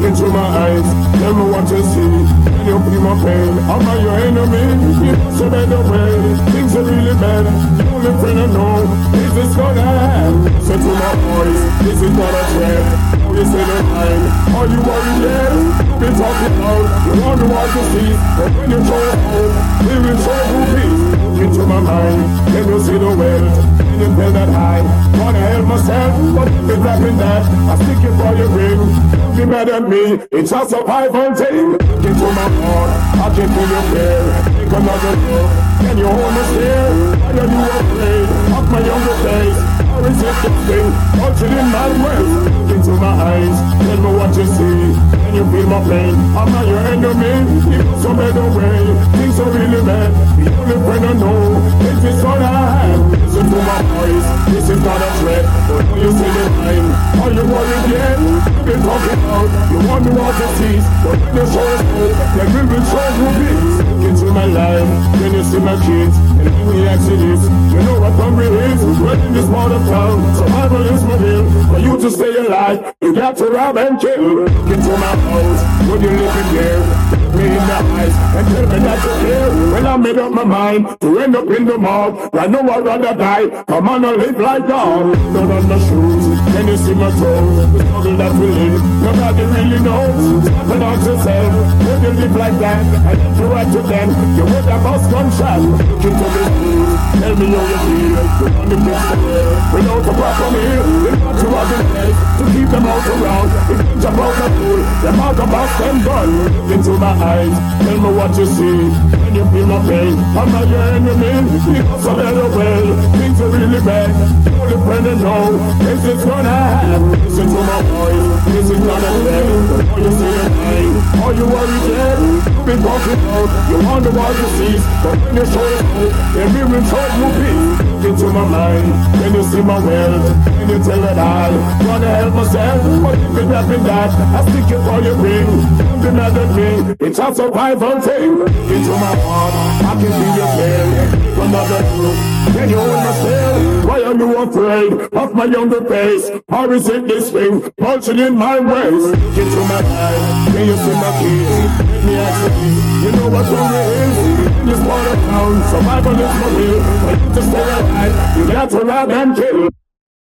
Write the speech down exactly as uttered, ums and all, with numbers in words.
into my eyes, tell me what you see. Can you feel my pain? Am I your enemy? You must have been away. Things are really bad. The only friend I know is this gonna end. Listen to my voice, this is not a threat. Oh, you say the time, are you worried yet? You been talking loud, you wonder what you see. But when you throw it home, we will show you peace. Into my mind, can you see the wealth? Can you feel that high? Wanna help myself, but if it's happening that I stick it for your ring. Don't be mad at me, it's a survival thing. Look into my heart, I can feel your fear. Take another look, can you hold me still? Why are you afraid of my younger days? Or is it the thing, touching in my ways? Look into my eyes, tell me what you see. Can you feel my pain? I'm not your enemy, you must have made a way. Things are really bad, the only friend I know is this all I have. Listen to my voice, this is not a threat. But when you see the time, are you worried yet? You've been talking out, you wonder what to see. But when the show is good, then we will show you peace. Look into my life, when you see my kids, and when we actually is, you know what hungry is. We're in this part of town, survival is my will. For you to stay alive, you got to rob and kill. Look into my house, would you live in there? Look me in the eyes, and tell me that you care. When I made up my mind to end up in the mall, I know I'd rather die. Come on and live like God. Not on my shoes, can you see my toes? The struggle that we live, nobody really knows. Stop and ask yourself, would you live like that? I didn't do right to them, you would have lost gunshot. Look into the shoes, tell me how you feel. You want to kiss the world, without a proper meal. They got to have the place to keep them out around. If things are about the fool, them out of box and gun. Look into my eyes, tell me what you see. Can you feel my pain? I'm not your enemy, because of the way. Things are really bad, the only friend I know is it's gonna happen. Listen to my voice, this is not a thing. All you see is pain, all you worry yet. You've been talking out, you wonder what you see. But when you show it out, then we will show you peace. Look into my mind, when you see my wealth, when you tell that I wanna help myself. But if it happen that, I stick it for your ring. Don't be mad at me, it's a survival thing. Look into my heart, I can feel your pain. Another group, can you understand? Why are you afraid of my younger face? Or is it this thing pulsing in my ways? Get to my life, can you see my kids? Let me ask you, you know what hunger is? In this part of town, survival is my will. For you to stay alive, you got to rob and kill.